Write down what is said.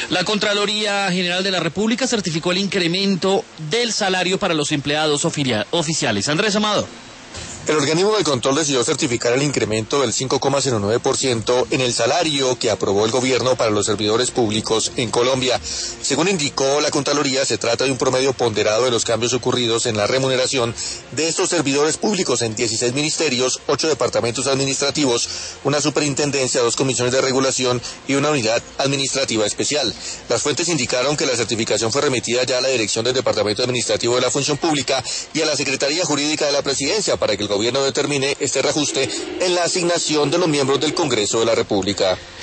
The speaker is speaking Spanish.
La Contraloría General de la República certificó el incremento del salario para los empleados oficiales. Andrés Amado. El organismo de control decidió certificar el incremento del 5,09% en el salario que aprobó el gobierno para los servidores públicos en Colombia. Según indicó la Contraloría, se trata de un promedio ponderado de los cambios ocurridos en la remuneración de estos servidores públicos en 16 ministerios, 8 departamentos administrativos, una superintendencia, 2 comisiones de regulación y una unidad administrativa especial. Las fuentes indicaron que la certificación fue remitida ya a la Dirección del Departamento Administrativo de la Función Pública y a la Secretaría Jurídica de la Presidencia para que el gobierno determine este reajuste en la asignación de los miembros del Congreso de la República.